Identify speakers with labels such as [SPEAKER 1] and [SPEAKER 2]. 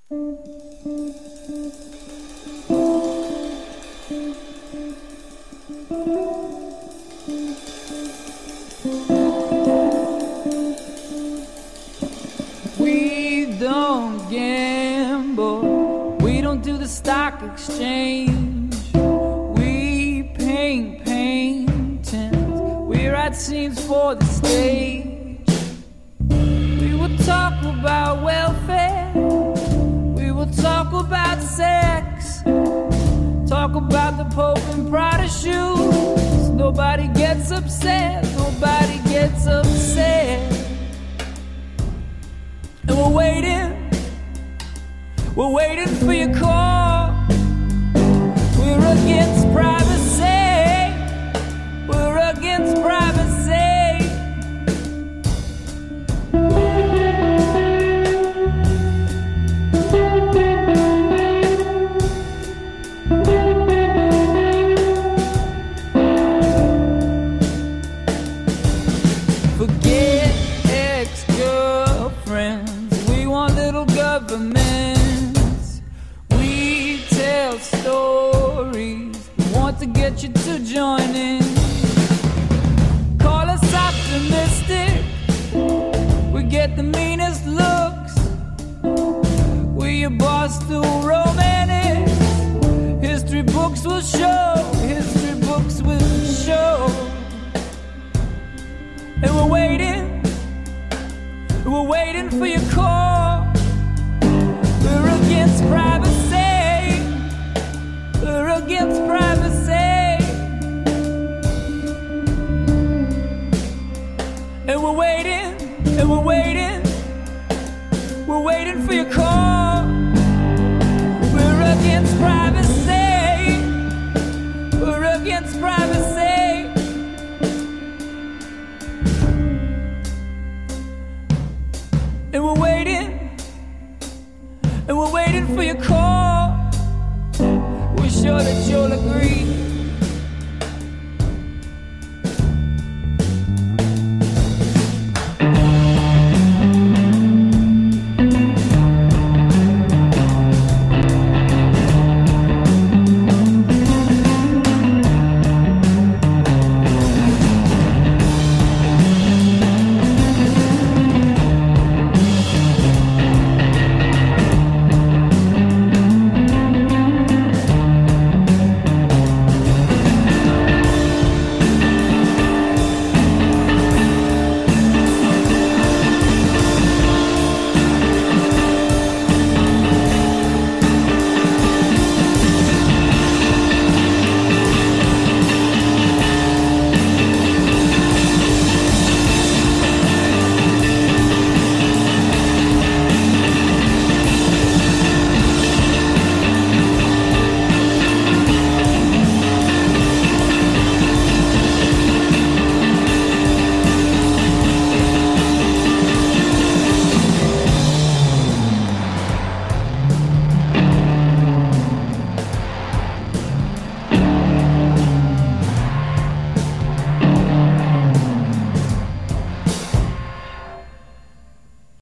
[SPEAKER 1] We don't gamble, we don't do the stock exchange. We paint paintings, we write scenes for the stage. We will talk about welfare, we will talk about sex, talk about the Pope and Prada shoes. Nobody gets upset, nobody gets upset. And we're waiting for your call. We're against privacy, we're against privacy. Forget ex-girlfriends, we want little governments. We tell stories, we want to get you to join in. Call us optimistic, we get the meanest looks. We your Barstool romantics, history books will show, history books will show. And we're waiting for your call. We're against privacy, we're against privacy. And we're waiting for your call. We're against privacy, we're against privacy. And we're waiting for your call. We're sure that you'll agree.